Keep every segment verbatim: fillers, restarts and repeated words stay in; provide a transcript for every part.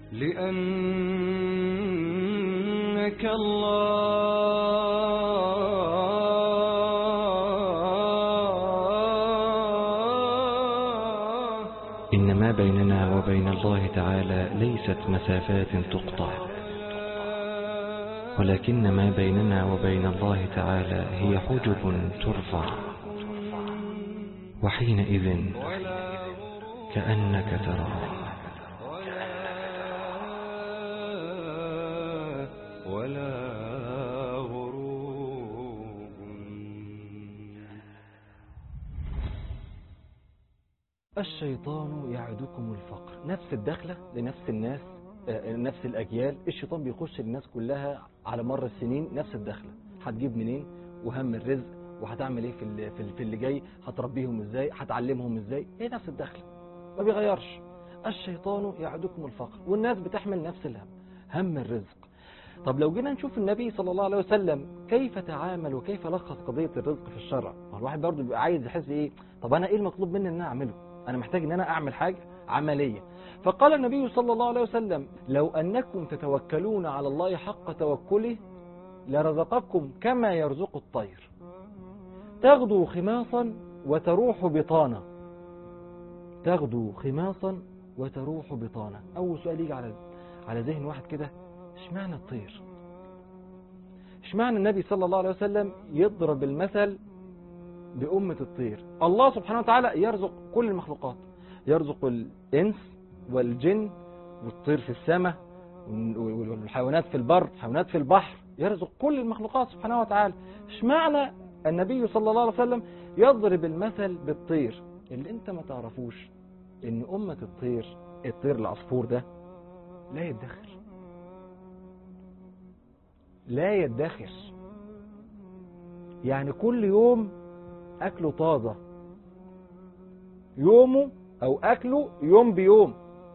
لأنك الله. إن ما بيننا وبين الله تعالى ليست مسافات تقطع، ولكن ما بيننا وبين الله تعالى هي حجب ترفع، وحينئذ كأنك تراه. ولا غروب. الشيطان يعدكم الفقر، نفس الدخلة لنفس الناس، نفس الأجيال. الشيطان بيخش الناس كلها على مر السنين نفس الدخلة. هتجيب منين، وهم الرزق، وهتعمل ايه في في اللي جاي، هتربيهم ازاي، هتعلمهم ازاي، هي نفس الدخلة ما بيغيرش. الشيطان يعدكم الفقر، والناس بتحمل نفس الهم، هم الرزق. طب لو جينا نشوف النبي صلى الله عليه وسلم كيف تعامل وكيف لخص قضية الرزق في الشرع. الواحد برضه بيبقى عايز يحس ايه، طب انا ايه المطلوب مني ان انا اعمله، انا محتاج ان انا اعمل حاجة عملية. فقال النبي صلى الله عليه وسلم: لو انكم تتوكلون على الله حق توكله لرزقكم كما يرزق الطير، تغدو خماصا وتروح بطانا. تغدو خماصا وتروح بطانا. اول سؤال يجي على على ذهن واحد كده، اشمعنى الطير؟ اشمعنى النبي صلى الله عليه وسلم يضرب المثل بأمة الطير؟ الله سبحانه وتعالى يرزق كل المخلوقات، يرزق الإنس والجن والطير في السماء والحيوانات في البر، الحيوانات في البحر، يرزق كل المخلوقات سبحانه وتعالى. اشمعنى النبي صلى الله عليه وسلم يضرب المثل بالطير؟ اللي انت ما تعرفوش ان أمة الطير، الطير العصفور ده لا يدخر، لا يدخر. يعني كل يوم أكله طازة، يومه أو أكله يوم بيوم،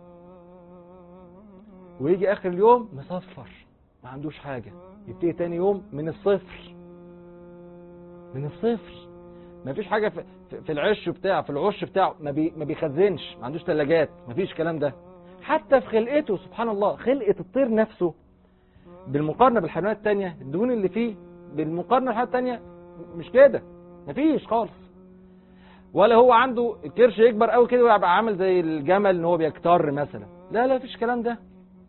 ويجي آخر اليوم مصفر ما عندوش حاجة، يبتدي تاني يوم من الصفر، من الصفر. ما فيش حاجة في العش بتاعه، في العش بتاعه ما, بي ما بيخزنش، ما عندوش ثلاجات، ما فيش كلام ده. حتى في خلقته سبحان الله، خلقة الطير نفسه بالمقارنة بالحيوانات التانية، الدهون اللي فيه بالمقارنة بالحيوانات التانية مش كده، مفيش خالص. ولا هو عنده الكرش يكبر قوي كده ويبقى عامل زي الجمل ان هو بيكتر مثلا، لا لا مفيش الكلام ده.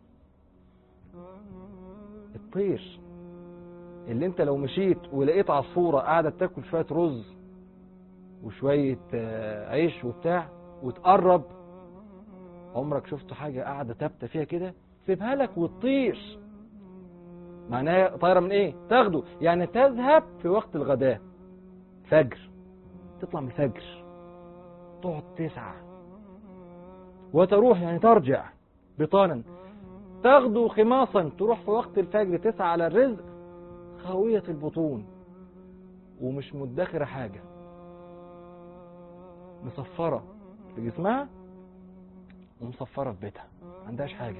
الطير اللي انت لو مشيت ولقيت عصفورة قاعدة تاكل شوية رز وشوية عيش وبتاع وتقرب، عمرك شفت حاجة قاعدة تبتة فيها كده؟ سيبها لك وتطير. معناها طايرة من ايه؟ تاخده، يعني تذهب في وقت الغداء، فجر، تطلع من الفجر تقعد تسعة وتروح، يعني ترجع بطانا. تاخده خماصا، تروح في وقت الفجر تسعى على الرزق، خاوية البطون ومش مدخرة حاجة، مصفرة في جسمها ومصفرة في بيتها، ما عندهاش حاجة.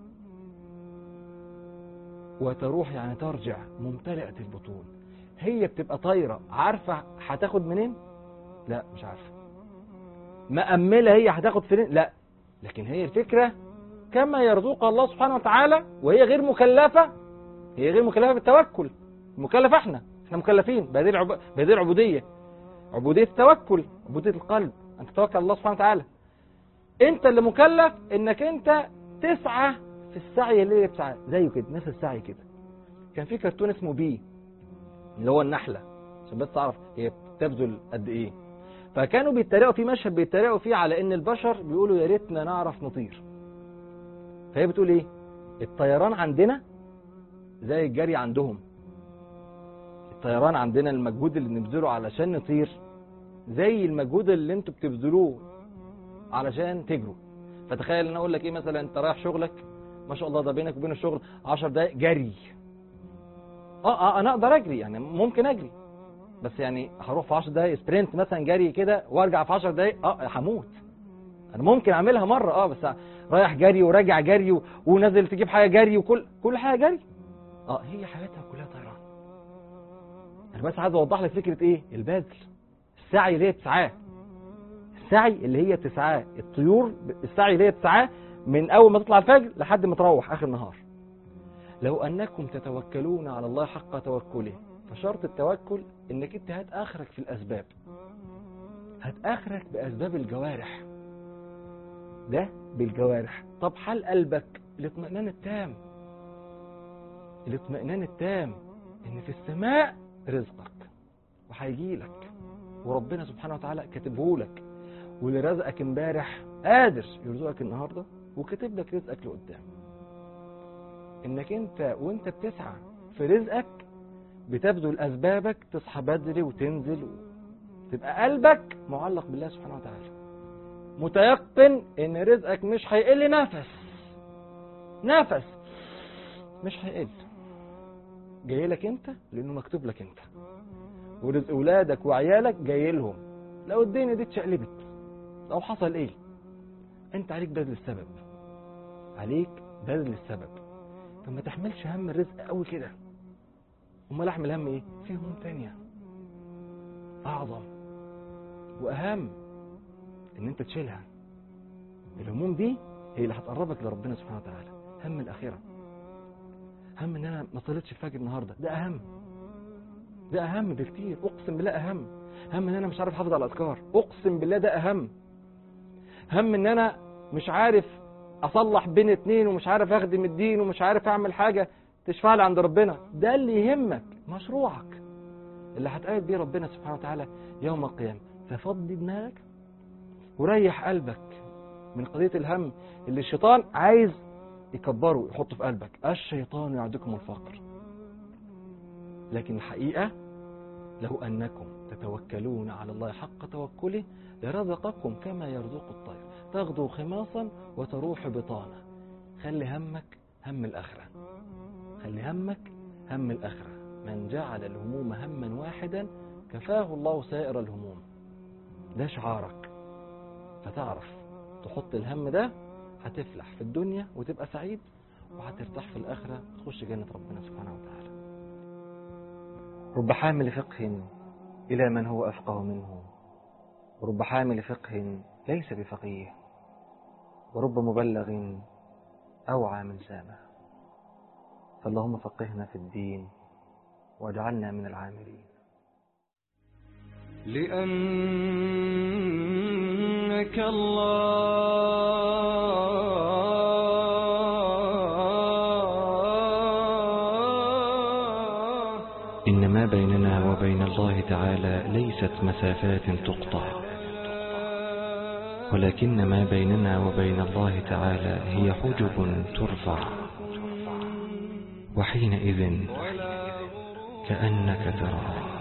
وتروح يعني ترجع ممتلئة البطون. هي بتبقى طايرة عارفة هتاخد منين؟ لا مش عارفة. مأملة هي هتاخد فين؟ لا. لكن هي الفكرة كما يرزق الله سبحانه وتعالى، وهي غير مكلفة. هي غير مكلفة بالتوكل، مكلفة احنا احنا مكلفين بهذه العب... بهذه العبودية، عبودية التوكل، عبودية القلب، أن تتوكل على الله سبحانه وتعالى. انت اللي مكلف انك انت تسعى في السعي اللي هي بتسعى زيه كده، نفس السعي كده. كان في كرتون اسمه بي اللي هو النحلة، عشان بس تعرف هي بتبذل قد ايه. فكانوا بيتريقوا في مشهد بيتريقوا فيه على ان البشر بيقولوا يا ريتنا نعرف نطير. فهي بتقول ايه؟ الطيران عندنا زي الجري عندهم. الطيران عندنا المجهود اللي بنبذله علشان نطير زي المجهود اللي انتوا بتبذلوه علشان تجروا. فتخيل ان اقول لك ايه، مثلا انت رايح شغلك ما شاء الله، ده بينك وبين الشغل عشر دقايق جري. اه اه انا اقدر اجري، يعني ممكن اجري، بس يعني هروح في عشر دقايق سبرنت مثلا جري كده وارجع في عشر دقايق، اه هموت. انا ممكن اعملها مره اه، بس رايح جري وراجع جري ونازل تجيب حاجه جري وكل كل حاجه جري. اه هي حياتها كلها طيران. انا بس عايز اوضح لك فكره ايه البذل، السعي اللي هي بتسعاه، السعي اللي هي بتسعاه الطيور، السعي اللي هي بتسعاه من اول ما تطلع الفجر لحد ما تروح اخر النهار. لو انكم تتوكلون على الله حق توكله، فشرط التوكل انك انت هات اخرك في الاسباب، هات اخرك باسباب الجوارح، ده بالجوارح. طب حال قلبك؟ الاطمئنان التام، الاطمئنان التام ان في السماء رزقك وهيجيلك، وربنا سبحانه وتعالى كاتبهولك، واللي رزقك امبارح قادر يرزقك النهارده، وكاتب لك رزقك لقدام. انك انت وانت بتسعى في رزقك بتبذل اسبابك، تصحى بدري وتنزل، تبقى قلبك معلق بالله سبحانه وتعالى، متيقن ان رزقك مش هيقل نفس نفس مش هيقل، جاي لك انت لانه مكتوب لك انت، ورزق اولادك وعيالك جاي لهم. لو الدنيا دي اتشقلبت، لو حصل ايه، انت عليك بذل السبب، عليك بذل السبب. فما تحملش هم الرزق قوي كده. امال احمل هم ايه؟ في هموم تانية اعظم واهم ان انت تشيلها. الهموم دي هي اللي هتقربك لربنا سبحانه وتعالى. هم الاخره، هم ان انا ما صليتش الفجر النهارده، ده اهم، ده اهم بكتير، اقسم بالله اهم. هم ان انا مش عارف احافظ على الاذكار، اقسم بالله ده اهم. هم ان انا مش عارف اصلح بين اتنين، ومش عارف اخدم الدين، ومش عارف اعمل حاجه تشفع لي عند ربنا، ده اللي يهمك، مشروعك اللي هتقابل بيه ربنا سبحانه وتعالى يوم القيامه. ففضي دماغك وريح قلبك من قضيه الهم اللي الشيطان عايز يكبره يحطه في قلبك. الشيطان يعدكم الفقر، لكن الحقيقه لو انكم تتوكلون على الله حق توكله لرزقكم كما يرزق الطير تغدو خماصا وتروح بطانا. خلي همك هم الاخره، خلي همك هم الاخره. من جعل الهموم هما واحدا كفاه الله سائر الهموم. ده شعارك، فتعرف تحط الهم ده، هتفلح في الدنيا وتبقى سعيد، وهترتاح في الآخرة تخش جنة ربنا سبحانه وتعالى. رب حامل فقه إلى من هو أفقه منه، ورب حامل فقه ليس بفقيه، ورب مبلغ أوعى من سامع. فاللهم فقهنا في الدين واجعلنا من العاملين. لأنك الله إن ما بيننا وبين الله تعالى ليست مسافات تقطع، ولكن ما بيننا وبين الله تعالى هي حجب ترفع، وحينئذ كأنك تراه.